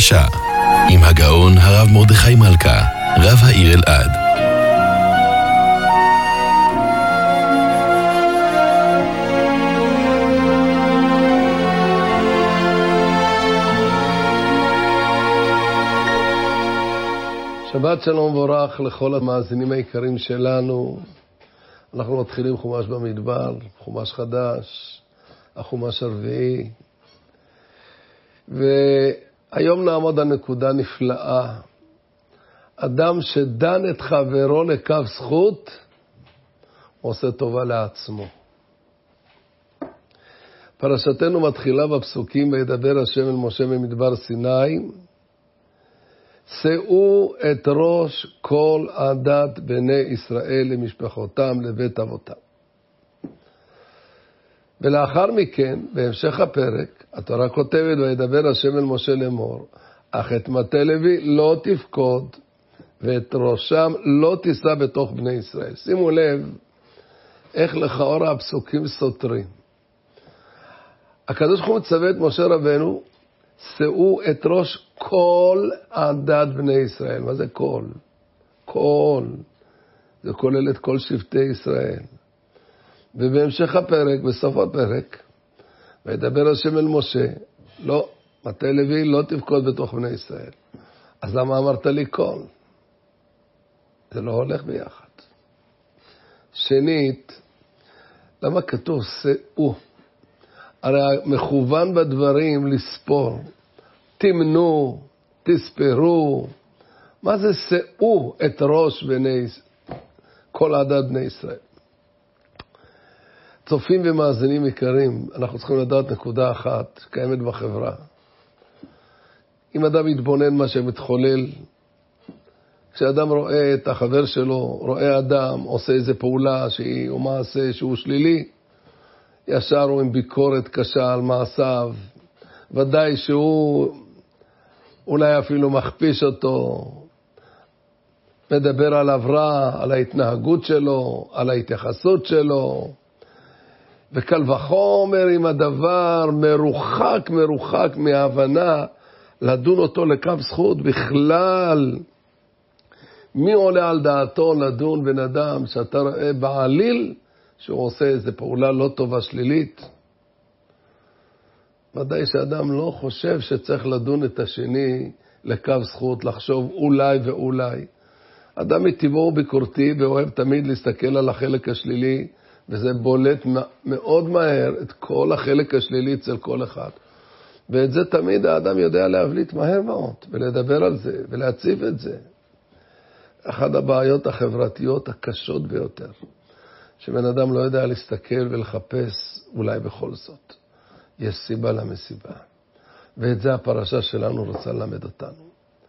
החדשה עם הגאון הרב מרדכי מלכה, רב העיר אלעד. שבת שלום וברך לכל המאזינים היקרים שלנו. אנחנו מתחילים חומש במדבר, חומש חדש, החומש הרביעי. והיום נעמוד על נקודה נפלאה. אדם שדן את חברו לקו זכות, עושה טובה לעצמו. פרשתנו מתחילה בפסוקים, וידבר השם אל משה במדבר סיני, שאו את ראש כל עדת בני ישראל למשפחותם לבית אבותם. ולאחר מכן, בהמשך הפרק, התורה כותבת, וידבר השם אל משה לאמור, אך את מטה לוי לא תפקוד, ואת ראשם לא תישא בתוך בני ישראל. שימו לב, איך לכאורה הפסוקים סותרים. הקדוש ברוך הוא מצווה את משה רבנו, שאו את ראש כל עדת בני ישראל. מה זה כל? כל. זה כולל את כל שבטי ישראל. ובהמשך הפרק, בסוף הפרק, וידבר השם אל משה, לא, מטה לוי לא תפקוד בתוך בני ישראל. אז למה אמרת לי כל? זה לא הולך ביחד. שנית, למה כתוב שאו? הרי מכוון בדברים לספור. תמנו, תספרו. מה זה שאו את ראש כל עדת בני ישראל? צופים ומאזינים יקרים, אנחנו צריכים לדעת נקודה אחת קיימת בחברה. אם אדם יתבונן מה שמתחולל, כשאדם רואה את החבר שלו, רואה אדם, עושה איזו פעולה או מעשה שהוא שלילי, ישר הוא עם ביקורת קשה על מעשיו, ודאי שהוא אולי אפילו מכפיש אותו, מדבר עליו רע, על ההתנהגות שלו, על ההתייחסות שלו, וקל וחומר עם הדבר מרוחק מההבנה לדון אותו לקו זכות בכלל. מי עולה על דעתו לדון בן אדם שאתה רואה בעליל שהוא עושה איזו פעולה לא טובה שלילית? ודאי שאדם לא חושב שצריך לדון את השני לקו זכות, לחשוב אולי ואולי. אדם מטבעו הוא ביקורתי ואוהב תמיד להסתכל על החלק השלילי, וזה בולט מאוד מהר את כל החלק השלילי אצל כל אחד. ואת זה תמיד האדם יודע להבליט מהר מאוד, ולדבר על זה, ולהציב את זה. אחת הבעיות החברתיות הקשות ביותר, שבן אדם לא יודע להסתכל ולחפש אולי בכל זאת. יש סיבה למסיבה. ואת זה הפרשה שלנו רוצה ללמד אותנו.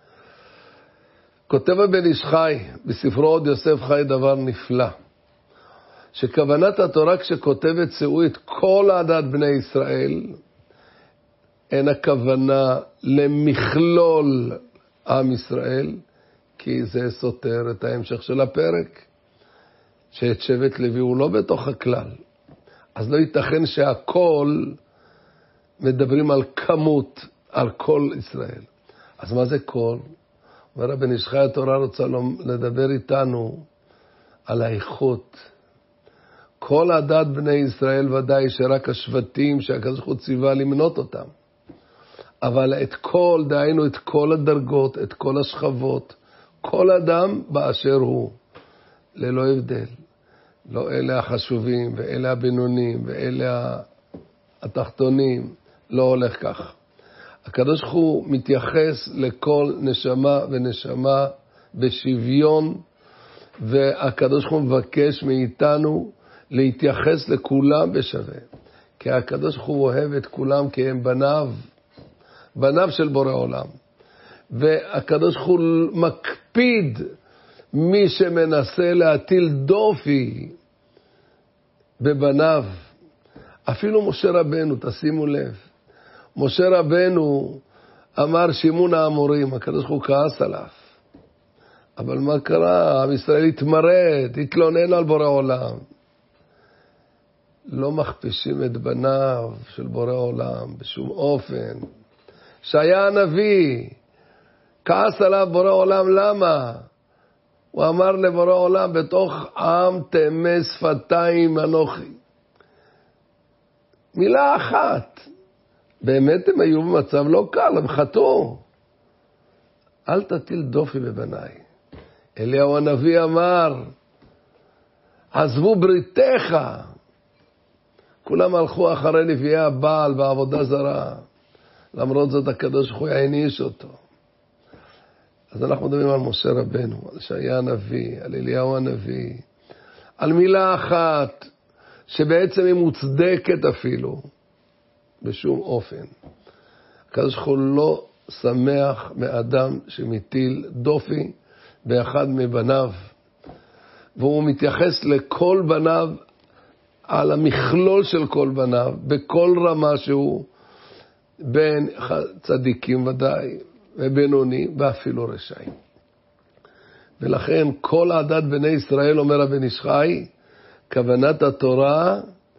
כותב הבן איש חי, בספרו עוד יוסף חי דבר נפלא. שכוונת התורה כשכותבת שאו את כל עדת בני ישראל, אין הכוונה למכלול עם ישראל, כי זה סותר את ההמשך של הפרק. שאת שבט לוי הוא לא בתוך הכלל. אז לא ייתכן שהכל מדברים על כמות, על כל ישראל. אז מה זה כל? אומר הבן איש חי, התורה רוצה לדבר איתנו על האיכות. כל עדת בני ישראל ודאי שרק השבטים שהקדוש ברוך הוא ציווה למנות אותם. אבל את כל, דהיינו את כל הדרגות, את כל השכבות, כל אדם באשר הוא, ללא הבדל. לא אלה החשובים ואלה הבינונים ואלה התחתונים, לא הולך כך. הקדוש ברוך הוא מתייחס לכל נשמה ונשמה בשוויון, והקדוש ברוך הוא מבקש מאיתנו להתייחס לכולם בשווה. כי הקדוש ברוך הוא אוהב את כולם כי הם בניו של בורא עולם. והקדוש ברוך הוא מקפיד מי שמנסה להטיל דופי בבניו. אפילו משה רבנו, תשימו לב. משה רבנו אמר שימון האמורים, הקדוש ברוך הוא כעס עליו. אבל מה קרה? עם ישראל התמרד, התלונן על בורא עולם. לא מכפישים את בניו של בורא עולם בשום אופן. שהיה הנביא, כעס עליו בורא עולם, למה? הוא אמר לבורא עולם, בתוך עם תאמי שפתיים אנוכי. מילה אחת. באמת הם היו במצב לא קל, הם חטאו. אל תטיל דופי בבניי. אליהו הנביא אמר, עזבו בריתך. כולם הלכו אחרי נביאי הבעל בעבודה זרה. למרות זאת הקדוש ברוך הוא העניש אותו. אז אנחנו מדברים על משה רבנו, על ישעיה הנביא, על אליהו הנביא, על מילה אחת שבעצם היא מוצדקת אפילו, בשום אופן. הקדוש ברוך הוא לא שמח מאדם שמטיל דופי באחד מבניו, והוא מתייחס לכל בניו על המכלול של כל בניו, בכל רמה שהוא, בין צדיקים ודאי, ובינוני, ואפילו רשעים. ולכן כל עדת בני ישראל, אומר הבן איש חי, כוונת התורה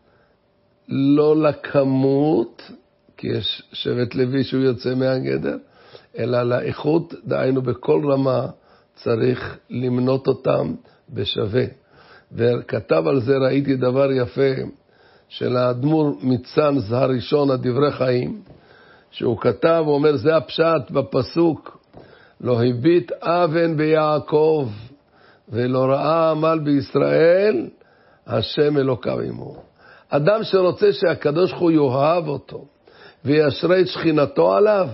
לא לכמות, כי יש שבט לוי שהוא יוצא מהגדר, אלא לאיכות, דהיינו בכל רמה צריך למנות אותם בשווה. וכתב על זה, ראיתי דבר יפה, של האדמו"ר מצאנז הראשון, הדברי חיים, שהוא כתב, הוא אומר, זה הפשט בפסוק, לא הביט אבן ביעקב, ולא ראה עמל בישראל, השם אלוקיו עמו. אדם שרוצה שהקדוש ברוך הוא יאהב אותו, וישרה את שכינתו עליו,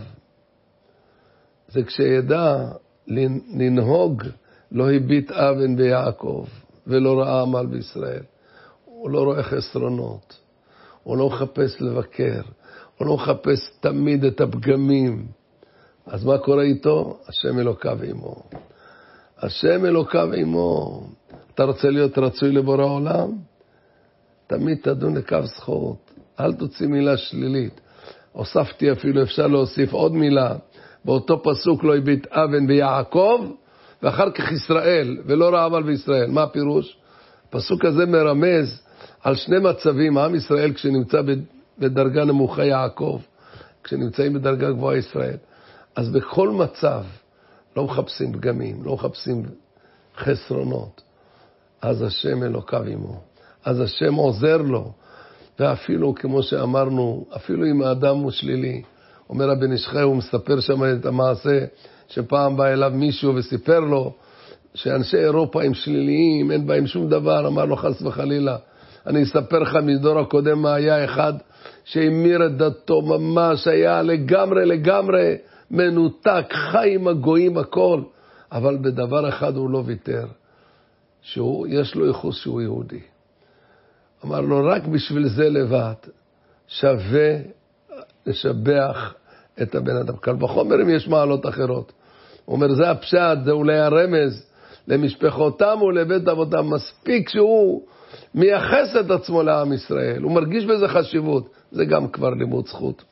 זה כשידע לנהוג, לא הביט אבן ביעקב, ולא ראה עמל בישראל. הוא לא רואה חסרונות, הוא לא מחפש לבקר, הוא לא מחפש תמיד את הפגמים. אז מה קורה איתו? השם אלוקיו עמו. השם אלוקיו עמו. אתה רוצה להיות רצוי לבורא עולם? תמיד תדון לקו זכות. אל תוציא מילה שלילית. הוספתי אפילו, אפשר להוסיף עוד מילה. באותו פסוק לא הביט אבן ביעקב, ואחר כך ישראל, ולא ראה עמל בישראל. מה הפירוש? הפסוק הזה מרמז על שני מצבים. עם ישראל כשנמצא בדרגה נמוכה יעקב, כשנמצאים בדרגה גבוהה ישראל. אז בכל מצב לא מחפשים פגמים, לא מחפשים חסרונות. אז השם אלוקיו עמו. אז השם עוזר לו. ואפילו כמו שאמרנו, אפילו אם האדם הוא שלילי, אומר הבן איש חי, הוא מספר שם את המעשה, שפעם בא אליו מישהו וסיפר לו, שאנשי אירופה הם שליליים, אין בהם שום דבר, אמר לו חס וחלילה. אני אספר לך מדור הקודם מה היה אחד, שהמיר את דתו ממש, היה לגמרי מנותק, חי עם הגויים הכל, אבל בדבר אחד הוא לא ויתר, שיש לו ייחוס שהוא יהודי. אמר לו, רק בשביל זה לבד שווה לשבח את הבן אדם. קל וחומר אם יש מעלות אחרות. הוא אומר, זה הפשט, זה אולי הרמז למשפחותם ולבית אבותם. מספיק שהוא מייחס את עצמו לעם ישראל, הוא מרגיש בזה חשיבות, זה גם כבר לימוד זכות.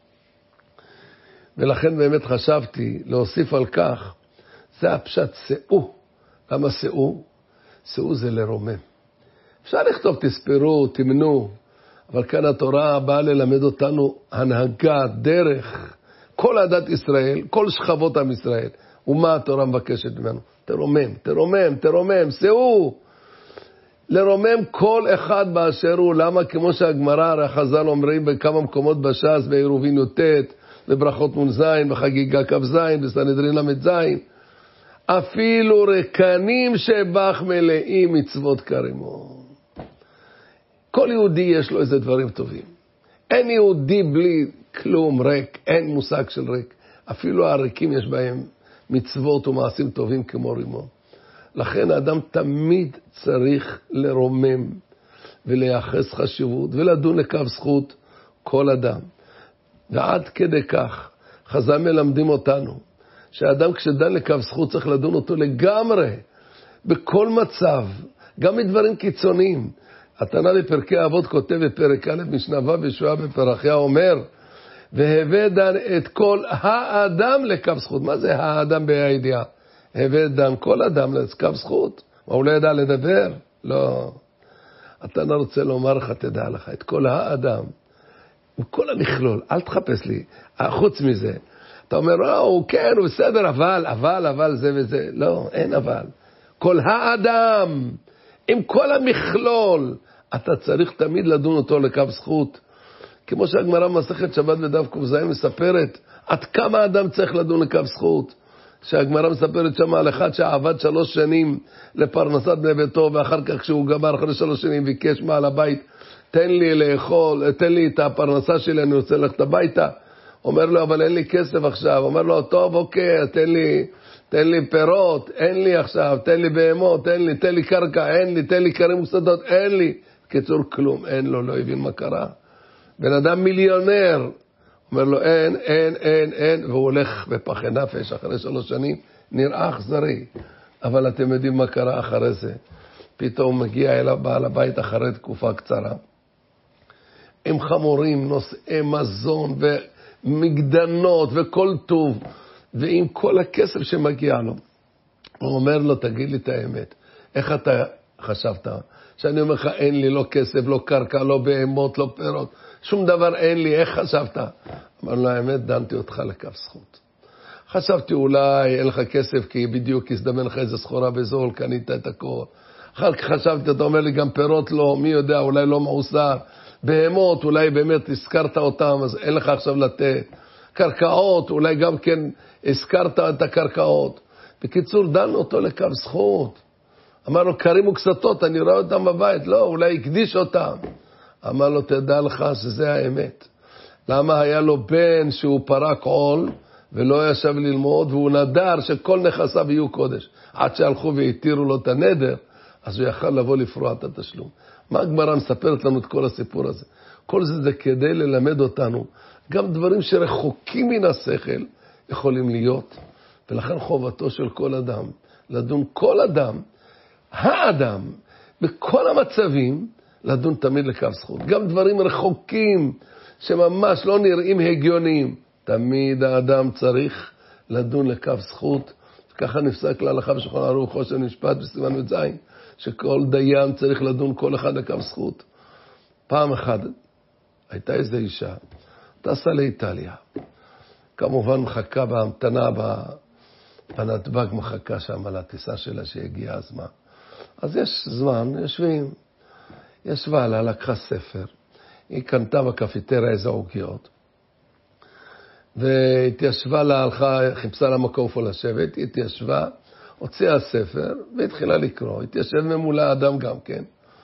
ולכן באמת חשבתי להוסיף על כך, זה הפשט שאו. למה שאו? שאו זה לרומם. אפשר לכתוב תספרו, תמנו, אבל כאן התורה באה ללמד אותנו הנהגה, דרך, כל עדת ישראל, כל שכבות עם ישראל. ומה התורה מבקשת ממנו? תרומם, שאו. לרומם כל אחד באשר הוא. למה? כמו שהגמרא, הרי חז"ל אומרים בכמה מקומות בש"ס, בעירובין י"ט, בברכות נ"ז, בחגיגה כ"ז, בסנהדרין ל"ז, אפילו רקנים שבח מלאים מצוות כרימון. כל יהודי יש לו איזה דברים טובים. אין יהודי בלי כלום, ריק, אין מושג של ריק. אפילו הריקים יש בהם מצוות ומעשים טובים כמו רימון. לכן האדם תמיד צריך לרומם ולייחס חשיבות ולדון לקו זכות כל אדם. ועד כדי כך חז"ל מלמדים אותנו שהאדם כשדן לקו זכות צריך לדון אותו לגמרי, בכל מצב, גם מדברים קיצוניים. התנא לפרקי אבות כותב בפרק א' משנה ו' בישועה בפרחיה אומר, והווה דן את כל האדם לקו זכות. מה זה האדם בידיעה? הבא דן כל אדם לקו זכות. מה, הוא לא ידע לדבר? לא. התנא רוצה לומר לך, תדע לך, את כל האדם, עם כל המכלול, אל תחפש לי. חוץ מזה, אתה אומר, הוא כן, הוא בסדר, אבל זה וזה. לא, אין אבל. כל האדם, עם כל המכלול, אתה צריך תמיד לדון אותו לקו זכות. כמו שהגמרא מסכת שבת בדף ק"ז מספרת, עד כמה האדם צריך לדון לקו זכות. שהגמרא מספרת שם על אחד שעבד 3 שנים לפרנסת בני ביתו, ואחר כך כשהוא גמר אחרי 3 שנים ביקש מעל הבית, תן לי לאכול, תן לי את הפרנסה שלי, אני רוצה ללכת הביתה. אומר לו, אבל אין לי כסף עכשיו. אומר לו, טוב, אוקיי, תן לי פירות, אין לי עכשיו, תן לי בהמות, תן לי קרקע, אין לי, תן לי קרים ושדות, אין לי. קיצור, כלום, אין לו, לא הבין מה קרה. בן אדם מיליונר, אומר לו, אין, והוא הולך בפחי נפש אחרי 3 שנים, נראה אכזרי. אבל אתם יודעים מה קרה אחרי זה. פתאום מגיע אליו בעל הבית אחרי תקופה קצרה. עם חמורים, נושאי מזון ומגדנות וכל טוב, ועם כל הכסף שמגיע לו. הוא אומר לו, תגיד לי את האמת, איך אתה חשבת? שאני אומר לך, אין לי לא כסף, לא קרקע, לא בהמות, לא פירות, שום דבר אין לי, איך חשבת? אמר לו, האמת, דנתי אותך לקו זכות. חשבתי אולי אין לך כסף, כי בדיוק הזדמן לך איזה סחורה בזול, קנית את הכל. אחר כך חשבתי, אתה אומר לי גם פירות לא, מי יודע, אולי לא מעוסר. בהמות, אולי באמת הזכרת אותם, אז אין לך עכשיו לתת. קרקעות, אולי גם כן הזכרת את הקרקעות. בקיצור, דנו אותו לקו זכות. אמר לו, קרים וקסתות, אני רואה אותם בבית. לא, אולי הקדיש אותם. אמר לו, תדע לך שזה האמת. למה היה לו בן שהוא פרק עול, ולא ישב ללמוד, והוא נדר שכל נכסיו יהיו קודש. עד שהלכו והתירו לו את הנדר, אז הוא יכל לבוא לפרוע את התשלום. מה הגמרא מספרת לנו את כל הסיפור הזה? כל זה כדי ללמד אותנו. גם דברים שרחוקים מן השכל יכולים להיות. ולכן חובתו של כל אדם, לדון כל אדם, האדם, בכל המצבים, לדון תמיד לקו זכות. גם דברים רחוקים שממש לא נראים הגיוניים. תמיד האדם צריך לדון לקו זכות. ככה נפסק להלכה בשולחן ערוך חושן משפט בסימן י"ז, שכל דיין צריך לדון כל אחד לקו זכות. פעם אחת הייתה איזו אישה, טסה לאיטליה. כמובן מחכה בהמתנה בנתב"ג, מחכה שם על הטיסה שלה שהגיע הזמן. אז יש זמן, יושבים. ישבה לה, לקחה ספר. היא קנתה בקפיטריה איזה עוגיות. והתיישבה לה, הלכה, חיפשה לה מקום פה לשבת, היא התיישבה, הוציאה ספר והתחילה לקרוא. התיישב ממולה אדם גם כן.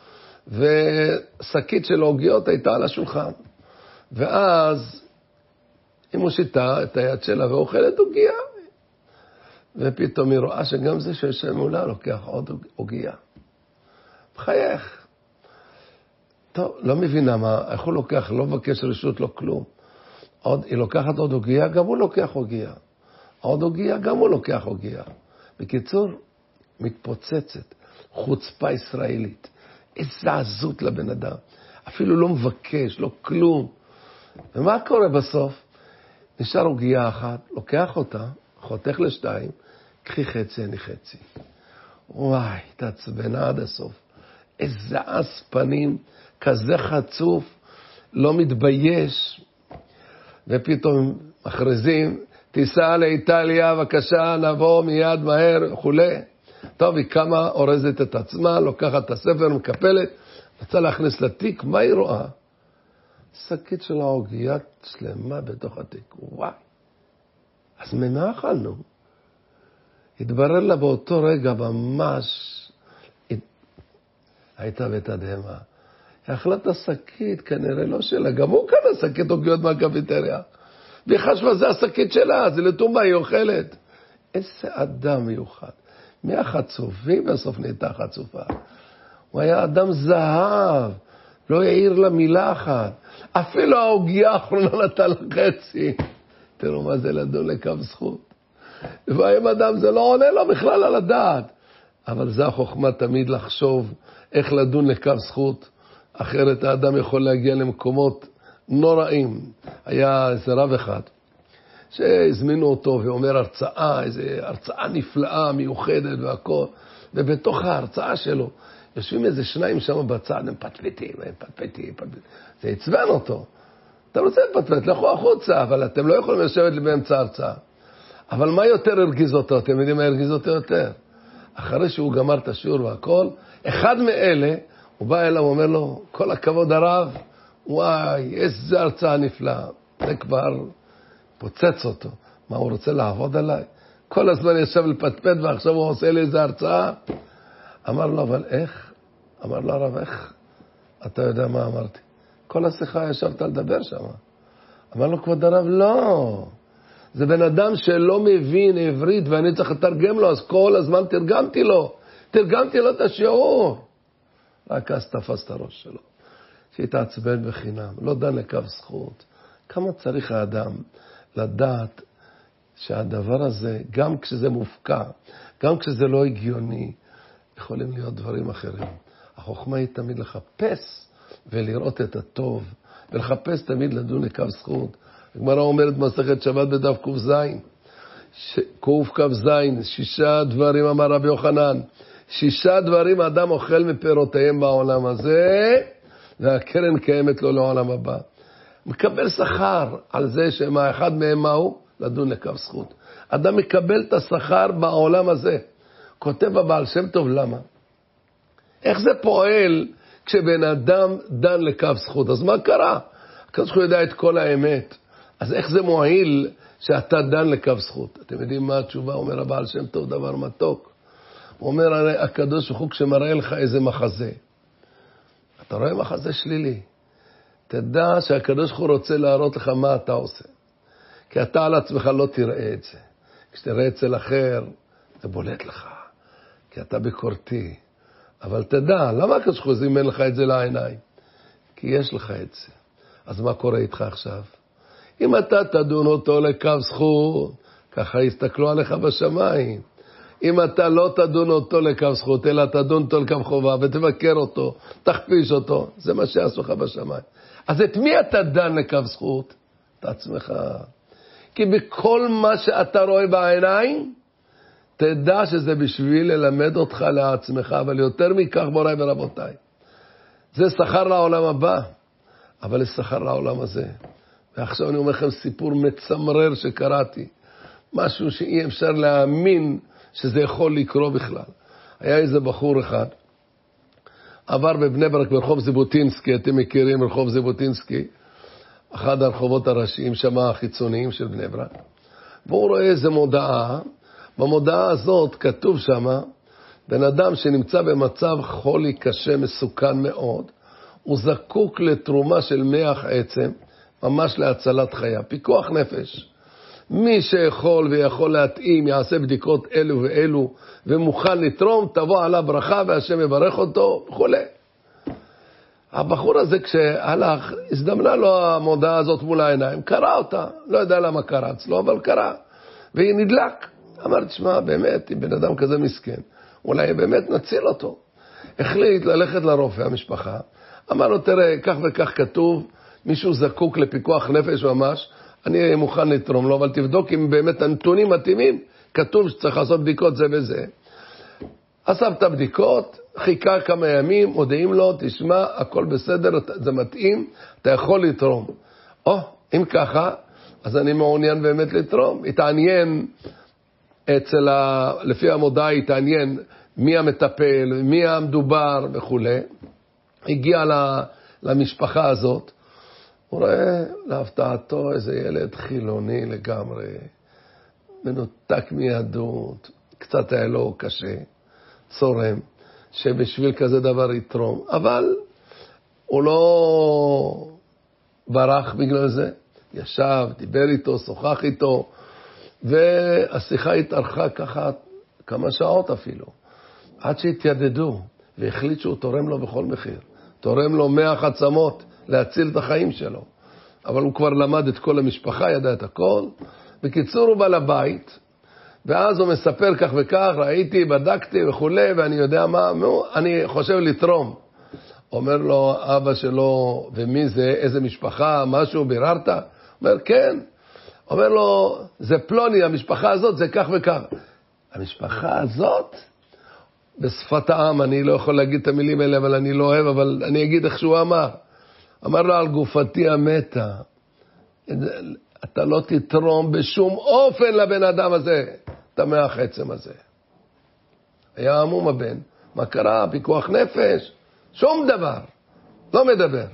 ושקית של עוגיות הייתה על השולחן. ואז היא מושיטה את היד שלה ואוכלת עוגיה. ופתאום היא רואה שגם זה שיושב מולה לוקח עוד עוגיה. מחייך. טוב, לא מבינה מה, איך הוא לוקח, לא מבקש רשות, לא כלום. היא לוקחת עוד עוגיה, גם הוא לוקח עוגיה. עוד עוגיה, גם הוא לוקח עוגיה. בקיצור, מתפוצצת. חוצפה ישראלית. איזה עזות לבן אדם. אפילו לא מבקש, לא כלום. ומה קורה בסוף? נשאר עוגיה אחת, לוקח אותה, חותך ל2, קחי חצי, אני חצי. וואי, תעצבנה עד הסוף. איזה עס פנים, כזה חצוף, לא מתבייש. ופתאום מכריזים, תיסע לאיטליה, בבקשה, נבוא מיד מהר, וכולי. טוב, היא קמה, אורזת את עצמה, לוקחת את הספר, מקפלת, רצה להכניס לתיק, מה היא רואה? שקית של העוגיה שלמה בתוך התיק. וואי. אז ממה אכלנו? התברר לה באותו רגע ממש, הייתה בתדהמה. היא אכלה את השקית, כנראה לא שלה, גם הוא קנה שקית עוגיות מהקפיטריה. והיא חשבה, זה השקית שלה, זה לטומאה, היא אוכלת. איזה אדם מיוחד. מי החצוף? והיא בסוף נהייתה חצופה. הוא היה אדם זהב, לא העיר לה מילה אחת. אפילו העוגיה האחרונה נתן לה חצי. תראו מה זה לדון לקו זכות. ואם אדם זה לא עונה לו בכלל על הדעת. אבל זה החוכמה תמיד לחשוב איך לדון לקו זכות. אחרת האדם יכול להגיע למקומות נוראים. היה איזה רב אחד שהזמינו אותו ואומר הרצאה, איזה הרצאה נפלאה, מיוחדת והכל. ובתוך ההרצאה שלו יושבים איזה 2 שם בצד, הם פטפטים. זה עצבן אותו. אתה רוצה לפטפט, לכו החוצה, אבל אתם לא יכולים לשבת לי באמצע הרצאה. אבל מה יותר הרגיז אותו? אתם יודעים מה הרגיז אותו יותר? אחרי שהוא גמר את השיעור והכל, אחד מאלה, הוא בא אליו ואומר לו, כל הכבוד הרב, וואי, איזה הרצאה נפלאה. זה כבר פוצץ אותו. מה, הוא רוצה לעבוד עליי? כל הזמן ישב לפטפט ועכשיו הוא עושה לי איזה הרצאה. אמר לו, אבל איך? אמר לו, הרב, איך? אתה יודע מה אמרתי? כל השיחה ישבת לדבר שם. אמר לו, כבוד הרב, לא. זה בן אדם שלא מבין עברית ואני צריך לתרגם לו, אז כל הזמן תרגמתי לו את השיעור. רק אז תפס את הראש שלו. שהתעצבן בחינם, לא דן לקו זכות. כמה צריך האדם לדעת שהדבר הזה, גם כשזה מופקע, גם כשזה לא הגיוני, יכולים להיות דברים אחרים. החוכמה היא תמיד לחפש ולראות את הטוב, ולחפש תמיד לדון לקו זכות. הגמרא אומרת מסכת שבת בדף ק"ז, ק"ז, 6 דברים אמר רבי יוחנן, 6 דברים אדם אוכל מפירותיהם בעולם הזה, והקרן קיימת לו לעולם הבא. מקבל שכר על זה שמה אחד מהם מהו? לדון לקו זכות. אדם מקבל את השכר בעולם הזה. כותב הבעל שם טוב, למה? איך זה פועל כשבן אדם דן לקו זכות? אז מה קרה? הקדוש ברוך הוא יודע את כל האמת. אז איך זה מועיל שאתה דן לקו זכות? אתם יודעים מה התשובה? אומר הבעל שם טוב דבר מתוק. הוא אומר, הרי הקדוש ברוך הוא כשמראה לך איזה מחזה. אתה רואה מחזה שלילי. תדע שהקדוש ברוך הוא רוצה להראות לך מה אתה עושה. כי אתה על עצמך לא תראה את זה. כשתראה אצל אחר, זה בולט לך. כי אתה ביקורתי. אבל תדע, למה הקדוש ברוך הוא זימן לך את זה לעיניים? כי יש לך את זה. אז מה קורה איתך עכשיו? אם אתה תדון אותו לקו זכות, ככה יסתכלו עליך בשמיים. אם אתה לא תדון אותו לקו זכות, אלא תדון אותו לקו חובה, ותבקר אותו, תכפיש אותו, זה מה שיעשו לך בשמיים. אז את מי אתה דן לקו זכות? את עצמך. כי בכל מה שאתה רואה בעיניים, תדע שזה בשביל ללמד אותך לעצמך, אבל יותר מכך מוריי ורבותיי. זה שכר לעולם הבא, אבל זה שכר לעולם הזה. ועכשיו אני אומר לכם סיפור מצמרר שקראתי. משהו שאי אפשר להאמין שזה יכול לקרות בכלל. היה איזה בחור אחד, עבר בבני ברק ברחוב ז'בוטינסקי, אתם מכירים רחוב ז'בוטינסקי, אחד הרחובות הראשיים שם החיצוניים של בני ברק. והוא רואה איזה מודעה, במודעה הזאת כתוב שם, בן אדם שנמצא במצב חולי קשה, מסוכן מאוד, הוא זקוק לתרומה של מח עצם, ממש להצלת חיה, פיקוח נפש. מי שיכול ויכול להתאים, יעשה בדיקות אלו ואלו, ומוכן לתרום, תבוא עליו ברכה, והשם יברך אותו, וכו'. הבחור הזה כשהלך, הזדמנה לו המודעה הזאת מול העיניים, קרא אותה, לא יודע למה קרא אצלו, אבל קרא, והיא נדלק. אמר, תשמע, באמת, אם בן אדם כזה מסכן, אולי באמת נציל אותו. החליט ללכת לרופא המשפחה, אמר לו, תראה, כך וכך כתוב, מישהו זקוק לפיקוח נפש ממש, אני מוכן לתרום לו, אבל תבדוק אם באמת הנתונים מתאימים, כתוב שצריך לעשות בדיקות זה וזה. עשה את הבדיקות, חיכה כמה ימים, מודיעים לו, תשמע, הכל בסדר, זה מתאים, אתה יכול לתרום. אם ככה, אז אני מעוניין באמת לתרום. התעניין לפי המודעה, התעניין מי המטפל, מי המדובר וכו'. הגיע למשפחה הזאת, הוא רואה להפתעתו איזה ילד חילוני לגמרי, מנותק מיהדות, קצת היה לו קשה, צורם, שבשביל כזה דבר יתרום, אבל הוא לא ברח בגלל זה, ישב, דיבר איתו, שוחח איתו, והשיחה התארכה ככה כמה שעות אפילו, עד שהתיידדו, והחליט שהוא תורם לו בכל מחיר, תורם לו 100 עצמות, להציל את החיים שלו. אבל הוא כבר למד את כל המשפחה, ידע את הכל. בקיצור, הוא בא לבית, ואז הוא מספר כך וכך, ראיתי, בדקתי וכו', ואני יודע מה, אני חושב לתרום. אומר לו אבא שלו, ומי זה, איזה משפחה, משהו, ביררת? אומר, כן. אומר לו, זה פלוני, המשפחה הזאת, זה כך וכך. המשפחה הזאת, בשפת העם, אני לא יכול להגיד את המילים האלה, אבל אני לא אוהב, אבל אני אגיד איך שהוא אמר. אמר לו, על גופתי המתה, אתה לא תתרום בשום אופן לבן אדם הזה, את המח עצם הזה. היה עמום הבן, מה קרה? פיקוח נפש? שום דבר, לא מדבר.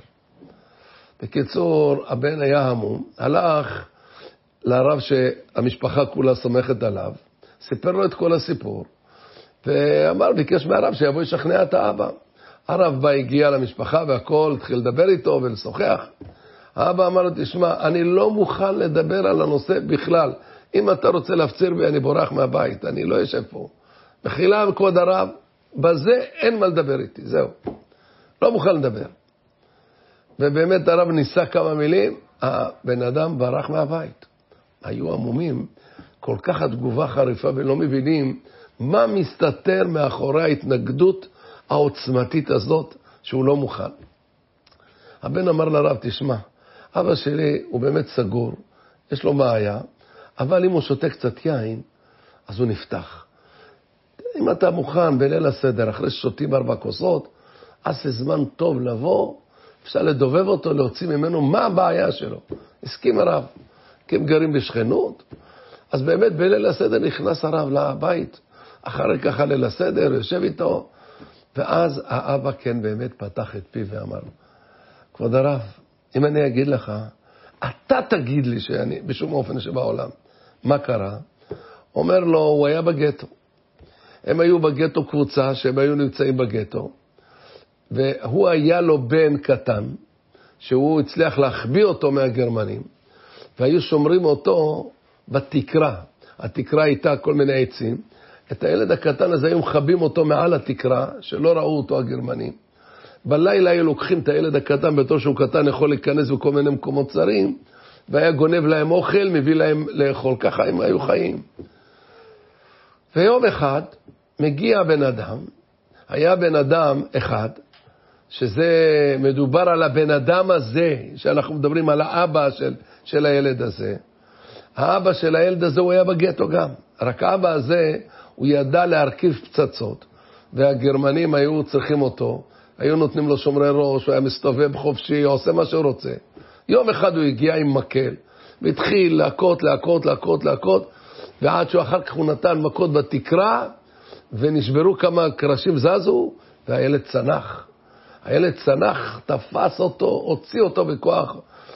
בקיצור, הבן היה עמום, הלך לרב שהמשפחה כולה סומכת עליו, סיפר לו את כל הסיפור, ואמר, ביקש מהרב שיבוא ישכנע את האבא. הרב בא, הגיע למשפחה והכל, התחיל לדבר איתו ולשוחח. האבא אמר לו, תשמע, אני לא מוכן לדבר על הנושא בכלל. אם אתה רוצה להפציר בי, אני בורח מהבית, אני לא יושב פה. מחילה וכבוד הרב, בזה אין מה לדבר איתי, זהו. לא מוכן לדבר. ובאמת הרב ניסה כמה מילים, הבן אדם ברח מהבית. היו עמומים, כל כך התגובה חריפה ולא מבינים מה מסתתר מאחורי ההתנגדות העוצמתית הזאת שהוא לא מוכן. הבן אמר לרב, תשמע, אבא שלי הוא באמת סגור, יש לו בעיה, אבל אם הוא שותה קצת יין, אז הוא נפתח. אם אתה מוכן בליל הסדר, אחרי ששותים 4 כוסות, אז זה זמן טוב לבוא, אפשר לדובב אותו, להוציא ממנו מה הבעיה שלו. הסכים הרב, כי הם גרים בשכנות, אז באמת בליל הסדר נכנס הרב לבית, אחרי ככה ליל הסדר, יושב איתו, ואז האבא כן באמת פתח את פיו ואמר, כבוד הרב, אם אני אגיד לך, אתה תגיד לי שאני בשום אופן שבעולם. מה קרה? אומר לו, הוא היה בגטו. הם היו בגטו קבוצה, שהם היו נמצאים בגטו, והוא היה לו בן קטן, שהוא הצליח להחביא אותו מהגרמנים, והיו שומרים אותו בתקרה. התקרה הייתה כל מיני עצים. את הילד הקטן הזה היו מחבים אותו מעל התקרה, שלא ראו אותו הגרמנים. בלילה היו לוקחים את הילד הקטן, בתור שהוא קטן יכול להיכנס בכל מיני מקומות צרים, והיה גונב להם אוכל, מביא להם לאכול. ככה הם היו חיים. ויום אחד מגיע בן אדם, היה בן אדם אחד, שזה מדובר על הבן אדם הזה, שאנחנו מדברים על האבא של הילד הזה. האבא של הילד הזה הוא היה בגטו גם. רק האבא הזה, הוא ידע להרכיב פצצות, והגרמנים היו צריכים אותו, היו נותנים לו שומרי ראש, הוא היה מסתובב חופשי, עושה מה שהוא רוצה. יום אחד הוא הגיע עם מקל, והתחיל להכות, ועד שאחר כך הוא נתן מכות בתקרה, ונשברו כמה קרשים זזו, והילד צנח. הילד צנח, תפס אותו, הוציא אותו בכוח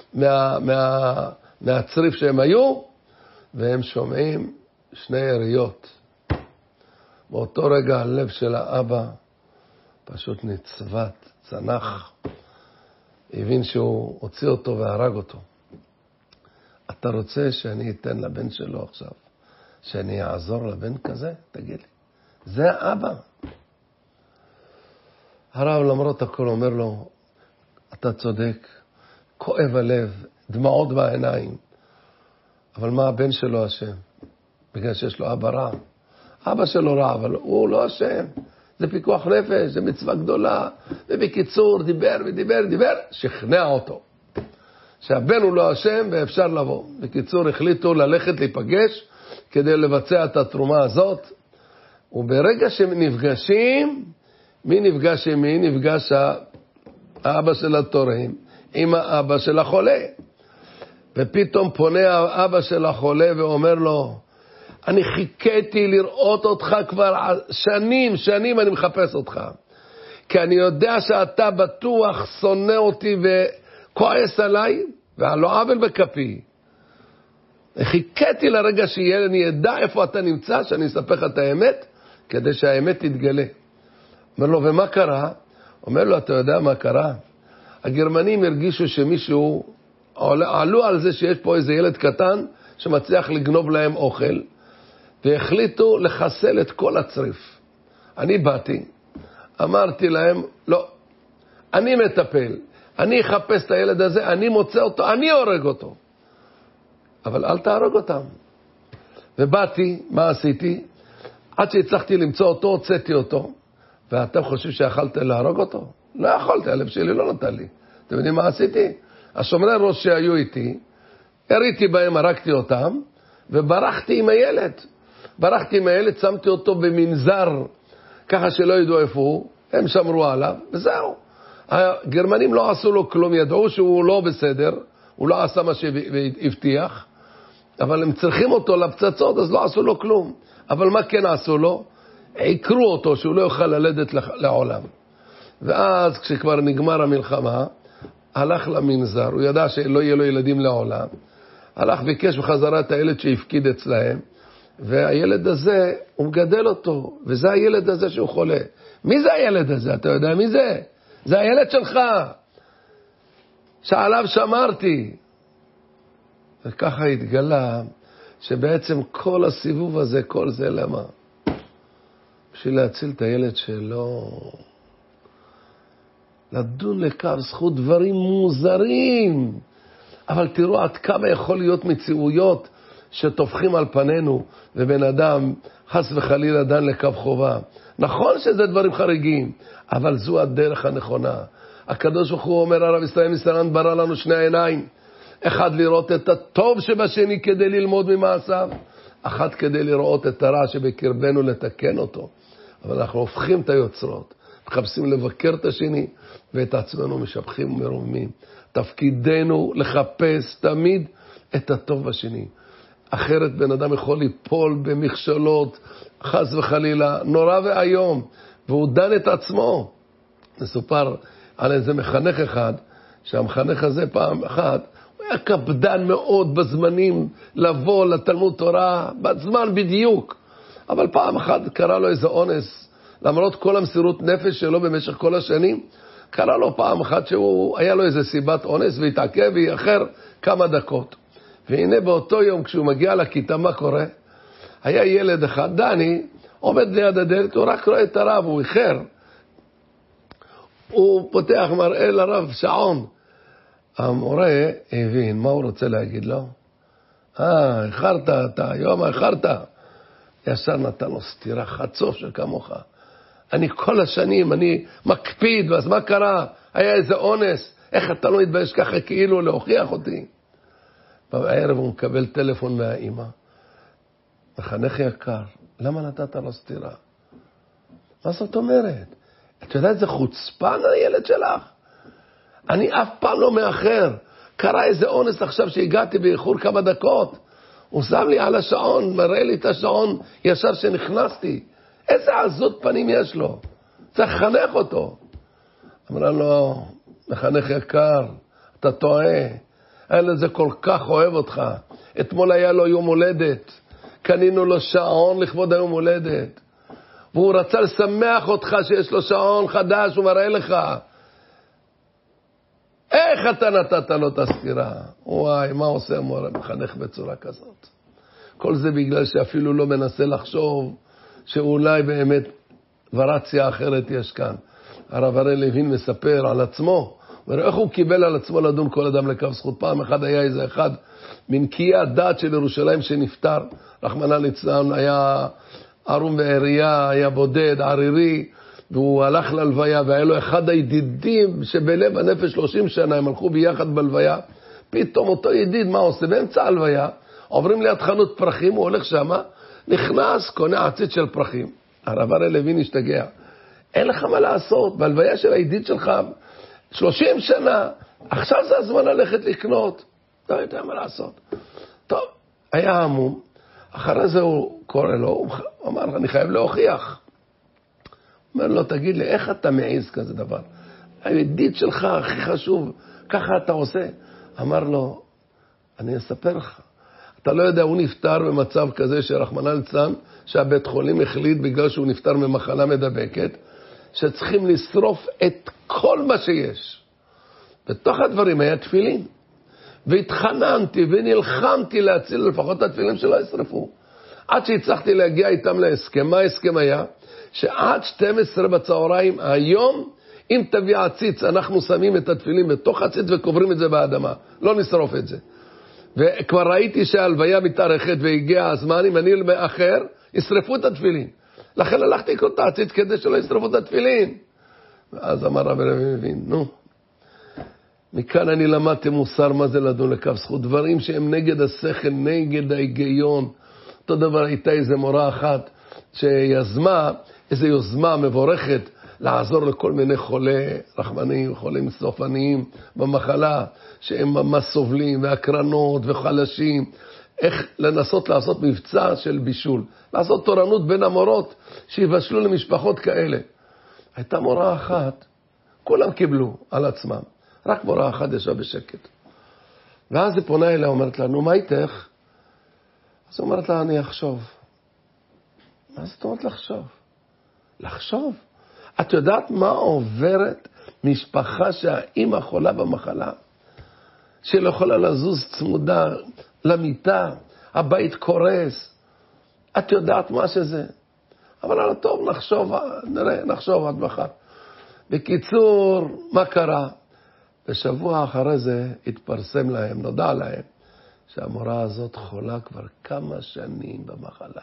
מהצריף שהם היו, והם שומעים 2 יריות. באותו רגע הלב של האבא פשוט נצבת, צנח, הבין שהוא הוציא אותו והרג אותו. אתה רוצה שאני אתן לבן שלו עכשיו, שאני אעזור לבן כזה? תגיד לי. זה האבא. הרב למרות הכל אומר לו, אתה צודק, כואב הלב, דמעות בעיניים. אבל מה הבן שלו אשם? בגלל שיש לו אבא רע. אבא שלו רע, אבל הוא לא אשם. זה פיקוח נפש, זה מצווה גדולה. ובקיצור, דיבר, שכנע אותו. שהבן הוא לא אשם ואפשר לבוא. בקיצור, החליטו ללכת להיפגש כדי לבצע את התרומה הזאת. וברגע שהם נפגשים, מי נפגש עם מי? נפגש האבא של התורם עם האבא של החולה. ופתאום פונה האבא של החולה ואומר לו, אני חיכיתי לראות אותך כבר שנים אני מחפש אותך. כי אני יודע שאתה בטוח שונא אותי וכועס עליי, ועל לא עוול בכפי. חיכיתי לרגע שאני ידע איפה אתה נמצא, שאני אספר לך את האמת, כדי שהאמת תתגלה. אומר לו, ומה קרה? אומר לו, אתה יודע מה קרה? הגרמנים הרגישו שמישהו, עלו על זה שיש פה איזה ילד קטן, שמצליח לגנוב להם אוכל, והחליטו לחסל את כל הצריף. אני באתי, אמרתי להם, לא, אני מטפל, אני אחפש את הילד הזה, אני מוצא אותו, אני הורג אותו. אבל אל תהרוג אותם. ובאתי, מה עשיתי? עד שהצלחתי למצוא אותו, הוצאתי אותו. ואתם חושבים שיכלת להרוג אותו? לא יכולתי, הלב שלי לא נתן לי. אתם יודעים מה עשיתי? השומרי ראש שהיו איתי, הריתי בהם, הרגתי אותם, וברחתי עם הילד. שמתי אותו במנזר, ככה שלא ידעו איפה הוא, הם שמרו עליו, וזהו. הגרמנים לא עשו לו כלום, ידעו שהוא לא בסדר, הוא לא עשה מה שהבטיח, אבל הם צריכים אותו לפצצות, אז לא עשו לו כלום. אבל מה כן עשו לו? עיקרו אותו שהוא לא יוכל ללדת לעולם. ואז כשכבר נגמר המלחמה, הלך למנזר, הוא ידע שלא יהיה לו ילדים לעולם, הלך ביקש בחזרה את הילד שהפקיד אצלהם, והילד הזה, הוא מגדל אותו, וזה הילד הזה שהוא חולה. מי זה הילד הזה? אתה יודע מי זה? זה הילד שלך, שעליו שמרתי. וככה התגלה, שבעצם כל הסיבוב הזה, כל זה למה? בשביל להציל את הילד שלו. לדון לקו זכות דברים מוזרים. אבל תראו עד כמה יכול להיות מציאויות שטופחים על פנינו, ובן אדם חס וחלילה דן לקו חובה. נכון שזה דברים חריגים, אבל זו הדרך הנכונה. הקדוש ברוך הוא אומר, הרב ישראל מסרן ברא לנו שני עיניים. אחד לראות את הטוב שבשני כדי ללמוד ממעשיו, אחת כדי לראות את הרע שבקרבנו לתקן אותו. אבל אנחנו הופכים את היוצרות, מחפשים לבקר את השני, ואת עצמנו משבחים ומרוממים. תפקידנו לחפש תמיד את הטוב בשני. אחרת בן אדם יכול ליפול במכשלות, חס וחלילה, נורא והיום, והוא דן את עצמו. מסופר על איזה מחנך אחד, שהמחנך הזה פעם אחת, הוא היה קפדן מאוד בזמנים לבוא לתלמוד תורה, בזמן בדיוק. אבל פעם אחת קרה לו איזה אונס, למרות כל המסירות נפש שלו במשך כל השנים, קרה לו פעם אחת שהוא היה לו איזה סיבת אונס, והתעכב ויאחר כמה דקות. והנה באותו יום כשהוא מגיע לכיתה, מה קורה? היה ילד אחד, דני, עומד ליד הדלת, הוא רק רואה את הרב, הוא איחר. הוא פותח מראה לרב שעון. המורה הבין, מה הוא רוצה להגיד לו? איחרת אתה, היום איחרת. ישר נתן לו סתירה, חצוף שכמוך. אני כל השנים, אני מקפיד, ואז מה קרה? היה איזה אונס, איך אתה לא מתבייש ככה כאילו להוכיח אותי? בערב הוא מקבל טלפון מהאימא. מחנך יקר, למה נתת לו סתירה? מה זאת אומרת? את יודעת איזה חוצפן הילד שלך? אני אף פעם לא מאחר. קרה איזה אונס עכשיו שהגעתי באיחור כמה דקות. הוא שם לי על השעון, מראה לי את השעון ישר שנכנסתי. איזה עזות פנים יש לו? צריך לחנך אותו. אמרה לו, מחנך יקר, אתה טועה. הילד זה כל כך אוהב אותך. אתמול היה לו יום הולדת. קנינו לו שעון לכבוד היום הולדת. והוא רצה לשמח אותך שיש לו שעון חדש, הוא מראה לך. איך אתה נתת לו את הסתירה? וואי, מה עושה המורה מחנך בצורה כזאת? כל זה בגלל שאפילו לא מנסה לחשוב שאולי באמת ורציה אחרת יש כאן. הרב הראל לוין מספר על עצמו, איך הוא קיבל על עצמו לדון כל אדם לקו זכות. פעם אחד היה איזה אחד מנקיי הדת של ירושלים שנפטר, רחמנא ליצלן, היה ערום בעירייה, היה בודד, ערירי, והוא הלך להלוויה, והיה לו אחד הידידים שבלב הנפש 30 שנה, הם הלכו ביחד בלוויה, פתאום אותו ידיד, מה עושה? באמצע הלוויה, עוברים ליד חנות פרחים, הוא הולך שמה, נכנס, קונה עציץ של פרחים. הרב הראל לוין השתגע. אין לך מה לעשות, בהלוויה של הידיד שלך, 30 שנה, עכשיו זה הזמן ללכת לקנות. לא יודע מה לעשות. טוב, היה עמום, אחרי זה הוא קורא לו, הוא אמר, אני חייב להוכיח. הוא אומר לו, תגיד לי, איך אתה מעיז כזה דבר? הידיד שלך הכי חשוב, ככה אתה עושה. אמר לו, אני אספר לך. אתה לא יודע, הוא נפטר במצב כזה שרחמנא ליצלן, שהבית חולים החליט בגלל שהוא נפטר ממחלה מדבקת, שצריכים לשרוף את כל מה שיש. בתוך הדברים היה תפילין. והתחננתי ונלחמתי להציל לפחות את התפילים שלא ישרפו. עד שהצלחתי להגיע איתם להסכם. מה ההסכם היה? שעד 12 בצהריים היום, אם תביא עציץ, אנחנו שמים את התפילים בתוך עציץ וקוברים את זה באדמה. לא נשרוף את זה. וכבר ראיתי שההלוויה מתארכת והגיע הזמן, אם אני מאחר, ישרפו את התפילין. לכן הלכתי לקרוא את העציץ כדי שלא ישרפו את התפילין. ואז אמר רבי לוין, נו, מכאן אני למדתי מוסר מה זה לדון לקו זכות. דברים שהם נגד השכל, נגד ההיגיון. אותו דבר הייתה איזו מורה אחת שיזמה, איזו יוזמה מבורכת לעזור לכל מיני חולי רחמניים, חולים סופניים במחלה, שהם ממש סובלים, והקרנות וחלשים. איך לנסות לעשות מבצע של בישול, לעשות תורנות בין המורות שיבשלו למשפחות כאלה. הייתה מורה אחת, כולם קיבלו על עצמם, רק מורה אחת ישבה בשקט. ואז היא פונה אליה, אומרת לה, נו, מה איתך? אז היא אומרת לה, אני אחשוב. מה זאת אומרת לחשוב? לחשוב? את יודעת מה עוברת משפחה שהאימא חולה במחלה? שלא יכולה לזוז צמודה למיטה, הבית קורס. את יודעת מה שזה? אבל על הטוב נחשוב, נראה, נחשוב עד מחר. בקיצור, מה קרה? בשבוע אחרי זה התפרסם להם, נודע להם, שהמורה הזאת חולה כבר כמה שנים במחלה.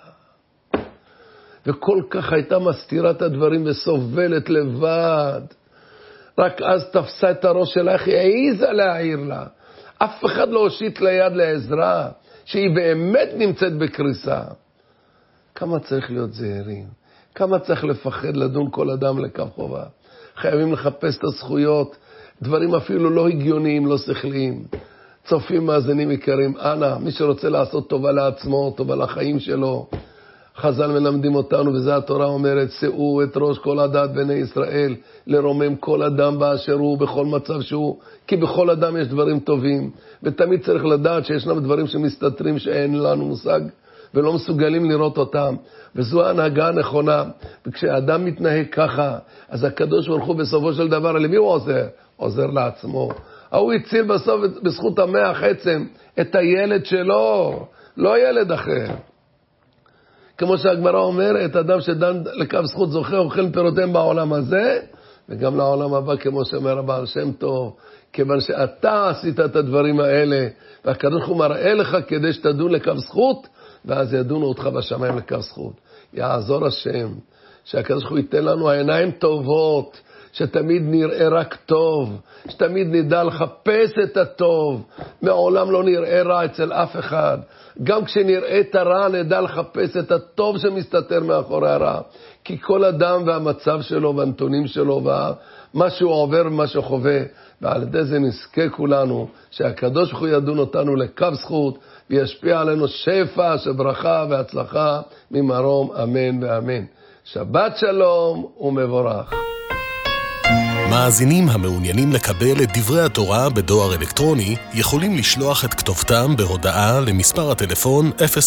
וכל כך הייתה מסתירה את הדברים וסובלת לבד. רק אז תפסה את הראש שלה, איך היא העיזה להעיר לה. אף אחד לא הושיט ליד לעזרה, שהיא באמת נמצאת בקריסה. כמה צריך להיות זהירים, כמה צריך לפחד לדון כל אדם לקו חובה. חייבים לחפש את הזכויות, דברים אפילו לא הגיוניים, לא שכליים. צופים מאזינים יקרים, אנא, מי שרוצה לעשות טובה לעצמו, טובה לחיים שלו, חז"ל מלמדים אותנו, וזה התורה אומרת, שאו את ראש כל הדת בני ישראל, לרומם כל אדם באשר הוא, בכל מצב שהוא, כי בכל אדם יש דברים טובים, ותמיד צריך לדעת שישנם דברים שמסתתרים שאין לנו מושג, ולא מסוגלים לראות אותם, וזו ההנהגה הנכונה. וכשאדם מתנהג ככה, אז הקדוש ברוך הוא בסופו של דבר, למי הוא עוזר? עוזר לעצמו. הוא הציל בסוף בזכות המח עצם את הילד שלו, לא ילד אחר. כמו שהגמרא אומרת, אדם שדן לקו זכות זוכה, אוכל פירותיהם בעולם הזה, וגם לעולם הבא, כמו שאומר הבעל שם טוב, כיוון שאתה עשית את הדברים האלה, והקדוש ברוך הוא מראה לך כדי שתדון לקו זכות, ואז ידונו אותך בשמיים לקו זכות. יעזור השם, שהקדוש ברוך הוא ייתן לנו העיניים טובות, שתמיד נראה רק טוב, שתמיד נדע לחפש את הטוב, מעולם לא נראה רע אצל אף אחד. גם כשנראה את הרע נדע לחפש את הטוב שמסתתר מאחורי הרע, כי כל אדם והמצב שלו והנתונים שלו ומה שהוא עובר ומה שהוא חווה, ועל ידי זה נזכה כולנו שהקדוש ברוך הוא ידון אותנו לקו זכות וישפיע עלינו שפע של ברכה והצלחה ממרום, אמן ואמן. שבת שלום ומבורך. מאזינים המעוניינים לקבל את דברי התורה בדואר אלקטרוני יכולים לשלוח את כתובתם בהודעה למספר הטלפון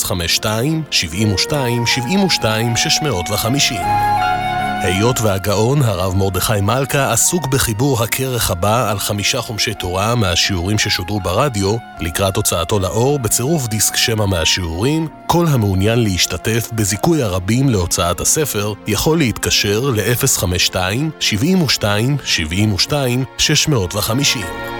052-72-72-650. היות והגאון הרב מרדכי מלכה עסוק בחיבור הכרך הבא על 5 חומשי תורה מהשיעורים ששודרו ברדיו, לקראת הוצאתו לאור בצירוף דיסק שמע מהשיעורים, כל המעוניין להשתתף בזיכוי הרבים להוצאת הספר יכול להתקשר ל-052-72-72-650.